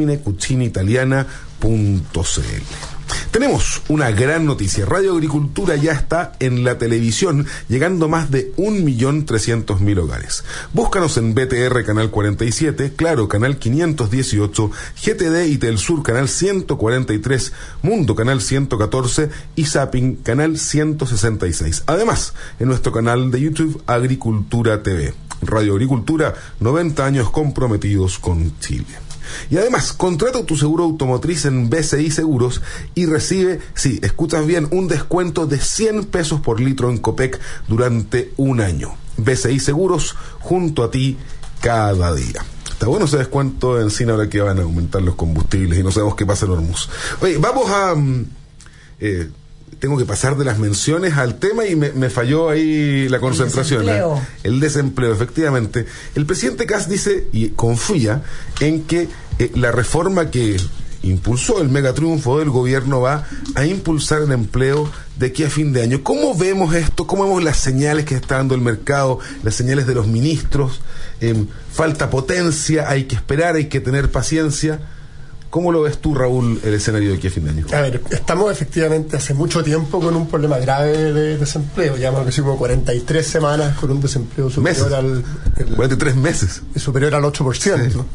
carminecucinaitaliana.cl. Tenemos una gran noticia. Radio Agricultura ya está en la televisión, llegando a más de 1.300.000 hogares. Búscanos en BTR Canal 47, Claro Canal 518, GTD y Telsur Canal 143, Mundo Canal 114 y Zapping Canal 166. Además, en nuestro canal de YouTube Agricultura TV. Radio Agricultura, 90 años comprometidos con Chile. Y además, contrata tu seguro automotriz en BCI Seguros y recibe, sí, escuchas bien, un descuento de 100 pesos por litro en Copec durante un año. BCI Seguros, junto a ti cada día. Está bueno ese descuento en cine ahora que van a aumentar los combustibles y no sabemos qué pasa en Hormuz. Oye, vamos a... tengo que pasar de las menciones al tema y me falló ahí la concentración. El desempleo, efectivamente. El presidente Kast dice y confía en que la reforma que impulsó el megatriunfo del gobierno va a impulsar el empleo de aquí a fin de año. ¿Cómo vemos esto? ¿Cómo vemos las señales que está dando el mercado? Las señales de los ministros. Falta potencia, hay que esperar, hay que tener paciencia. ¿Cómo lo ves tú, Raúl, el escenario de aquí a fin de año? A ver, estamos efectivamente hace mucho tiempo con un problema grave de desempleo. Llevamos casi como 43 semanas con un desempleo superior al... 43 meses. Superior al 8%. Sí.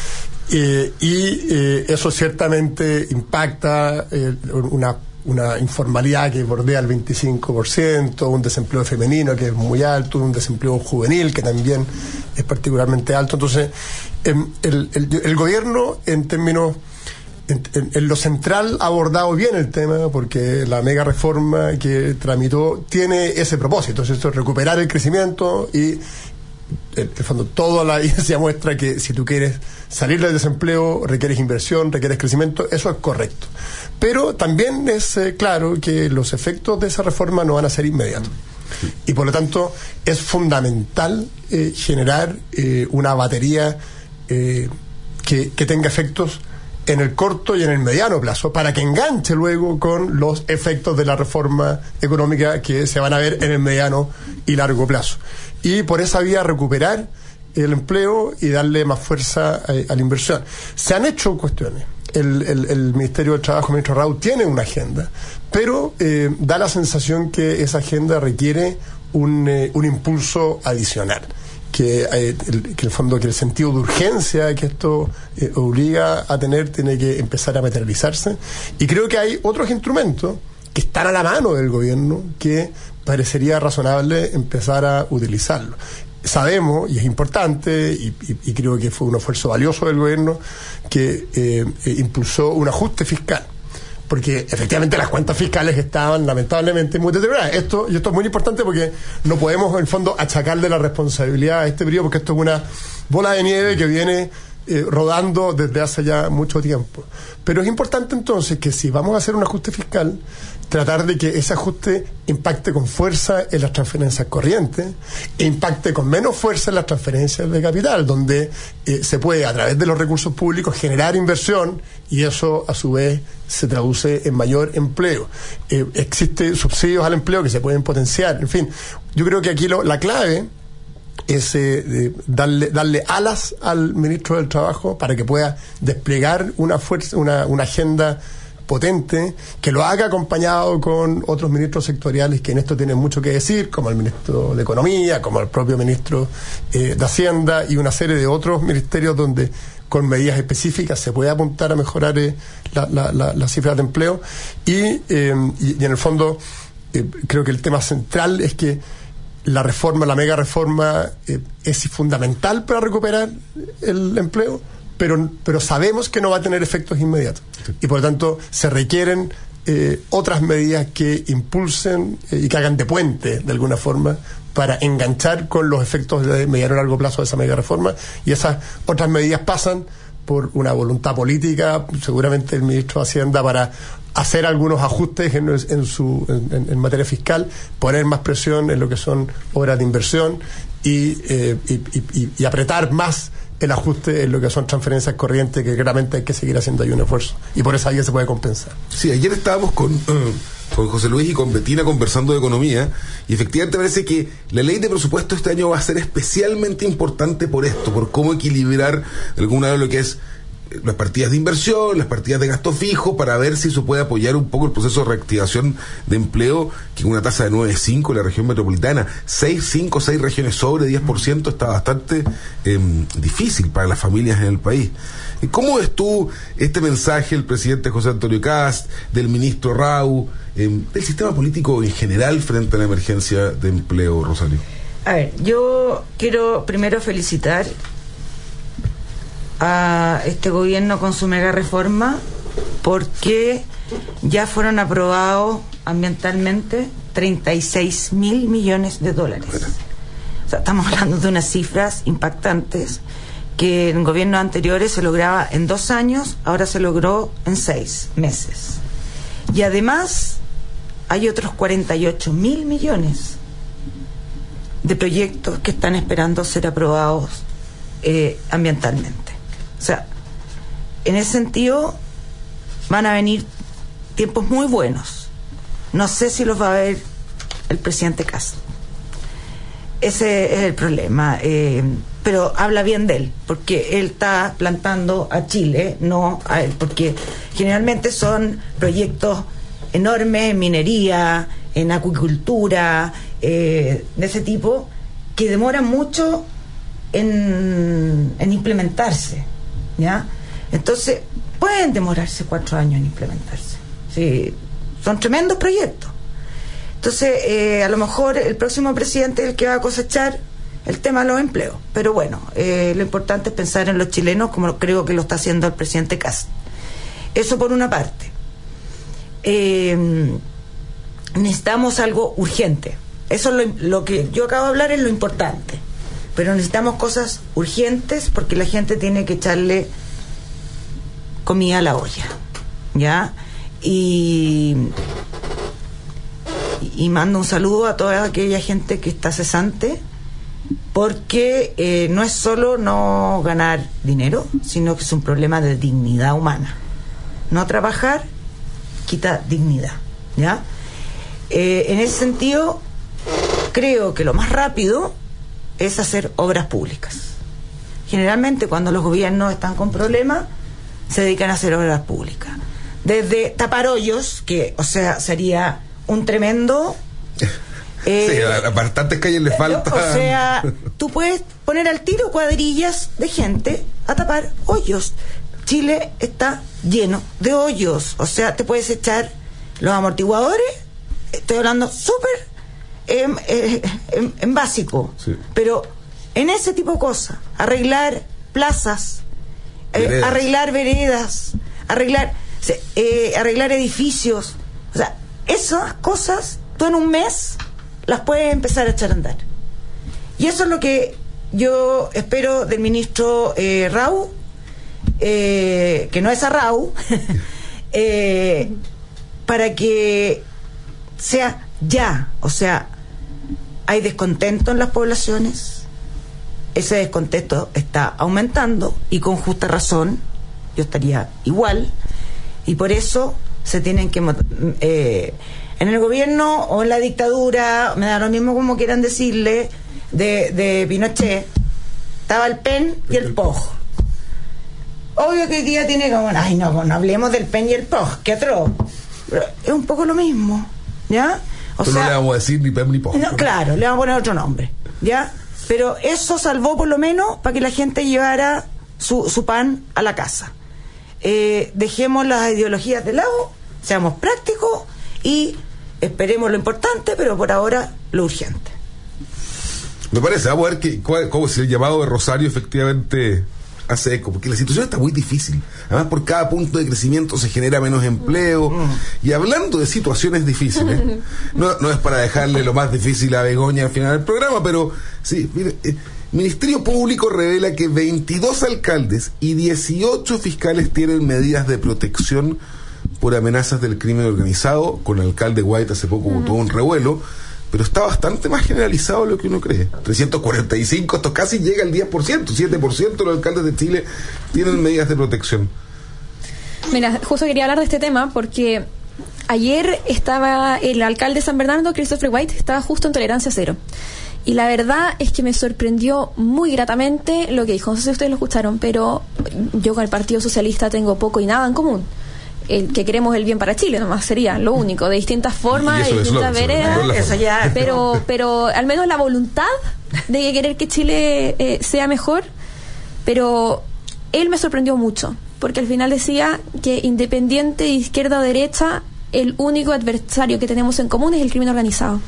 Eso ciertamente impacta una informalidad que bordea el 25%, un desempleo femenino que es muy alto, un desempleo juvenil que también es particularmente alto. Entonces, el gobierno, en términos... En lo central ha abordado bien el tema porque la mega reforma que tramitó tiene ese propósito, es esto, recuperar el crecimiento y en el fondo toda la evidencia muestra que si tú quieres salir del desempleo requieres inversión, requieres crecimiento, eso es correcto. Pero también es claro que los efectos de esa reforma no van a ser inmediatos. Y por lo tanto es fundamental generar una batería que tenga efectos en el corto y en el mediano plazo, para que enganche luego con los efectos de la reforma económica que se van a ver en el mediano y largo plazo. Y por esa vía recuperar el empleo y darle más fuerza a la inversión. Se han hecho cuestiones. El Ministerio del Trabajo, el ministro Raúl, tiene una agenda, pero da la sensación que esa agenda requiere un impulso adicional. Que el fondo, que el sentido de urgencia que esto obliga a tener tiene que empezar a materializarse, y creo que hay otros instrumentos que están a la mano del gobierno que parecería razonable empezar a utilizarlo. Sabemos, y es importante, y creo que fue un esfuerzo valioso del gobierno, que impulsó un ajuste fiscal, porque efectivamente las cuentas fiscales estaban lamentablemente muy deterioradas. Esto es muy importante porque no podemos, en el fondo, achacarle la responsabilidad a este periodo, porque esto es una bola de nieve que viene rodando desde hace ya mucho tiempo. Pero es importante entonces que si vamos a hacer un ajuste fiscal, tratar de que ese ajuste impacte con fuerza en las transferencias corrientes e impacte con menos fuerza en las transferencias de capital, donde se puede, a través de los recursos públicos, generar inversión, y eso a su vez se traduce en mayor empleo. Existen subsidios al empleo que se pueden potenciar. En fin, yo creo que aquí la clave es darle alas al ministro del Trabajo para que pueda desplegar una agenda potente, que lo haga acompañado con otros ministros sectoriales que en esto tienen mucho que decir, como el ministro de Economía, como el propio ministro de Hacienda, y una serie de otros ministerios donde con medidas específicas se puede apuntar a mejorar las cifras de empleo. Y en el fondo creo que el tema central es que la mega reforma es fundamental para recuperar el empleo, pero sabemos que no va a tener efectos inmediatos, y por lo tanto se requieren otras medidas que impulsen y que hagan de puente de alguna forma para enganchar con los efectos de mediano y largo plazo de esa mega reforma, y esas otras medidas pasan por una voluntad política, seguramente el ministro de Hacienda para hacer algunos ajustes en materia fiscal, poner más presión en lo que son obras de inversión y apretar más el ajuste en lo que son transferencias corrientes, que claramente hay que seguir haciendo ahí un esfuerzo, y por esa vía se puede compensar. Sí, ayer estábamos con José Luis y con Betina conversando de economía, y efectivamente parece que la ley de presupuesto este año va a ser especialmente importante por esto, por cómo equilibrar de alguna vez lo que es las partidas de inversión, las partidas de gasto fijo, para ver si eso puede apoyar un poco el proceso de reactivación de empleo, que con una tasa de 9,5 en la región metropolitana, 6 regiones sobre 10%, está bastante difícil para las familias en el país. ¿Cómo ves tú este mensaje del presidente José Antonio Kast, del ministro Rau, del sistema político en general frente a la emergencia de empleo, Rosario? A ver, yo quiero primero felicitar a este gobierno con su mega reforma, porque ya fueron aprobados ambientalmente 36.000 millones de dólares. O sea, estamos hablando de unas cifras impactantes que en gobiernos anteriores se lograba en 2 años, ahora se logró en 6 meses. Y además hay otros 48.000 millones de proyectos que están esperando ser aprobados ambientalmente. O sea, en ese sentido van a venir tiempos muy buenos. No sé si los va a ver el presidente Kast. Ese es el problema. Pero habla bien de él, porque él está plantando a Chile, no a él, porque generalmente son proyectos enormes en minería, en acuicultura, de ese tipo, que demoran mucho en implementarse, ¿ya? Entonces pueden demorarse 4 años en implementarse. Sí, son tremendos proyectos. Entonces a lo mejor el próximo presidente es el que va a cosechar el tema de los empleos, pero bueno, lo importante es pensar en los chilenos, como creo que lo está haciendo el presidente Kast. Eso por una parte. Necesitamos algo urgente. Eso es lo que yo acabo de hablar, es lo importante. Pero necesitamos cosas urgentes, porque la gente tiene que echarle comida a la olla, ¿ya? Y mando un saludo a toda aquella gente que está cesante, porque no es solo no ganar dinero, sino que es un problema de dignidad humana. No trabajar quita dignidad, ¿ya? En ese sentido, creo que lo más rápido es hacer obras públicas. Generalmente cuando los gobiernos están con problemas, se dedican a hacer obras públicas. Desde tapar hoyos, que, o sea, sería un tremendo... sí, a bastantes calles le falta. O sea, tú puedes poner al tiro cuadrillas de gente a tapar hoyos. Chile está lleno de hoyos. O sea, te puedes echar los amortiguadores, estoy hablando súper en básico, sí. Pero en ese tipo de cosas, arreglar plazas, arreglar veredas, arreglar edificios, o sea, esas cosas tú en un mes las puedes empezar a echar a andar. Y eso es lo que yo espero del ministro Rau, que no es Arrau, para que sea ya. O sea, hay descontento en las poblaciones, ese descontento está aumentando, y con justa razón. Yo estaría igual, y por eso se tienen que en el gobierno o en la dictadura, me da lo mismo como quieran decirle, de Pinochet, estaba el PEN y el POG. Obvio que hoy día tiene como, ay, no hablemos del PEN y el POG, qué atroz. Pero es un poco lo mismo, ¿ya? O sea, no le vamos a decir ni PEN ni POG. No, claro, le vamos a poner otro nombre, ¿ya? Pero eso salvó por lo menos para que la gente llevara su pan a la casa. Dejemos las ideologías de lado, seamos prácticos y esperemos lo importante, pero por ahora lo urgente. Me parece, vamos a ver cómo si el llamado de Rosario efectivamente hace eco, porque la situación está muy difícil. Además, por cada punto de crecimiento se genera menos empleo. Y hablando de situaciones difíciles, no es para dejarle lo más difícil a Begoña al final del programa, pero sí, mire, Ministerio Público revela que 22 alcaldes y 18 fiscales tienen medidas de protección por amenazas del crimen organizado. Con el alcalde White hace poco hubo todo un revuelo, pero está bastante más generalizado de lo que uno cree. 345, esto casi llega al 10%, 7% de los alcaldes de Chile tienen medidas de protección. Mira, justo quería hablar de este tema porque ayer estaba el alcalde de San Bernardo, Christopher White, estaba justo en tolerancia cero. Y la verdad es que me sorprendió muy gratamente lo que dijo. No sé si ustedes lo escucharon, pero yo con el Partido Socialista tengo poco y nada en común. Que queremos el bien para Chile, nomás sería lo único, de distintas formas, de distintas veredas, pero al menos la voluntad de querer que Chile sea mejor. Pero él me sorprendió mucho, porque al final decía que independiente de izquierda o derecha, el único adversario que tenemos en común es el crimen organizado.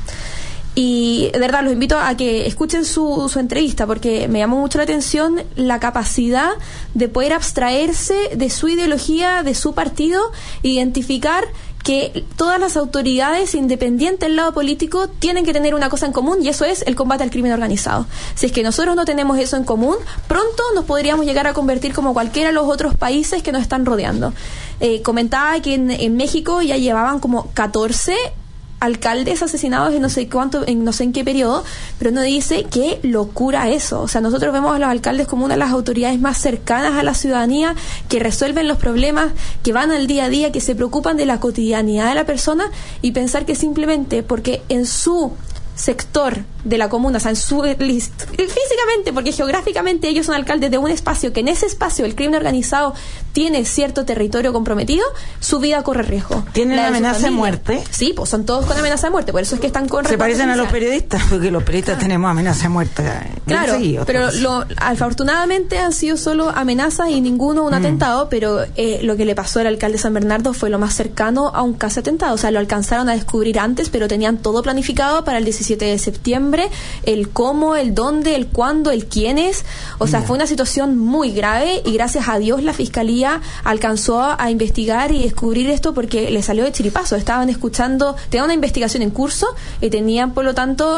Y de verdad los invito a que escuchen su entrevista, porque me llamó mucho la atención la capacidad de poder abstraerse de su ideología, de su partido, identificar que todas las autoridades, independientes del lado político, tienen que tener una cosa en común, y eso es el combate al crimen organizado. Si es que nosotros no tenemos eso en común, pronto nos podríamos llegar a convertir como cualquiera de los otros países que nos están rodeando. Comentaba que en México ya llevaban como 14 alcaldes asesinados en no sé cuánto, en no sé en qué periodo, pero uno dice qué locura eso. O sea, nosotros vemos a los alcaldes como una de las autoridades más cercanas a la ciudadanía, que resuelven los problemas, que van al día a día, que se preocupan de la cotidianidad de la persona, y pensar que simplemente porque en su sector de la comuna, o sea, en su físicamente, porque geográficamente ellos son alcaldes de un espacio, que en ese espacio el crimen organizado tiene cierto territorio comprometido, su vida corre riesgo. ¿Tienen amenaza de muerte? Sí, pues son todos con amenaza de muerte, por eso es que están con... Se parecen a los periodistas, porque los periodistas tenemos amenaza de muerte. Claro, pero afortunadamente han sido solo amenazas y ninguno un atentado, pero lo que le pasó al alcalde de San Bernardo fue lo más cercano a un casi atentado. O sea, lo alcanzaron a descubrir antes, pero tenían todo planificado para el 17 de septiembre, el cómo, el dónde, el cuándo, el quiénes. O sea, fue una situación muy grave, y gracias a Dios la fiscalía alcanzó a investigar y descubrir esto, porque le salió de chiripazo. Estaban escuchando, tenían una investigación en curso y tenían, por lo tanto,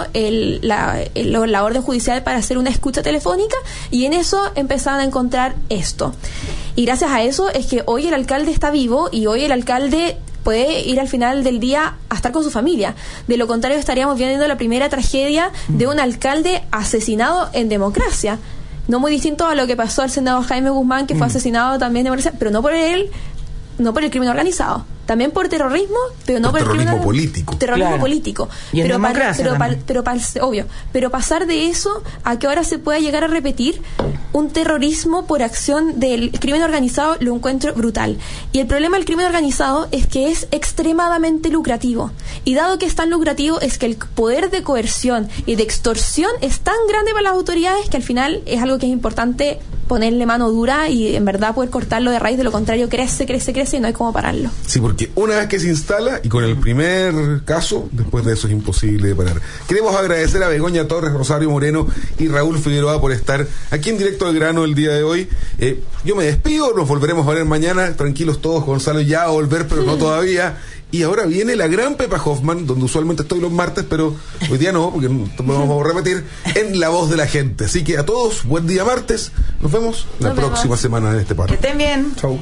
la orden judicial para hacer una escucha telefónica, y en eso empezaron a encontrar esto. Y gracias a eso es que hoy el alcalde está vivo, y hoy el alcalde puede ir al final del día a estar con su familia. De lo contrario, estaríamos viendo la primera tragedia de un alcalde asesinado en democracia. No muy distinto a lo que pasó al senador Jaime Guzmán, que fue asesinado también en democracia, pero no por el crimen organizado. También por terrorismo, pero no por el terrorismo político. Terrorismo político. Y en democracia obvio. Pero pasar de eso a que ahora se pueda llegar a repetir un terrorismo por acción del crimen organizado, lo encuentro brutal. Y el problema del crimen organizado es que es extremadamente lucrativo. Y dado que es tan lucrativo, es que el poder de coerción y de extorsión es tan grande para las autoridades, que al final es algo que es importante ponerle mano dura y en verdad poder cortarlo de raíz. De lo contrario, crece y no hay cómo pararlo. Sí, porque una vez que se instala, y con el primer caso, después de eso es imposible de parar. Queremos agradecer a Begoña Torres, Rosario Moreno y Raúl Figueroa por estar aquí en Directo al Grano el día de hoy. Yo me despido, nos volveremos a ver mañana, tranquilos todos. Gonzalo ya va a volver, pero no todavía. Y ahora viene la gran Pepa Hoffman, donde usualmente estoy los martes, pero hoy día no, porque no vamos a repetir, en La Voz de la Gente. Así que a todos, buen día martes. Nos vemos la próxima semana en este parque. Que estén bien. Chau.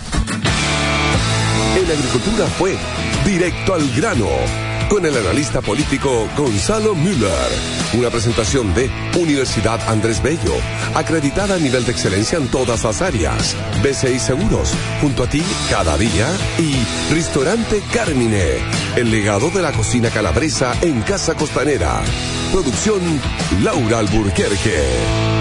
En Agricultura fue Directo al Grano, con el analista político Gonzalo Müller. Una presentación de Universidad Andrés Bello, acreditada a nivel de excelencia en todas las áreas. BCI Seguros, junto a ti cada día. Y Restaurante Carmine, el legado de la cocina calabresa en Casa Costanera. Producción Laura Alburquerque.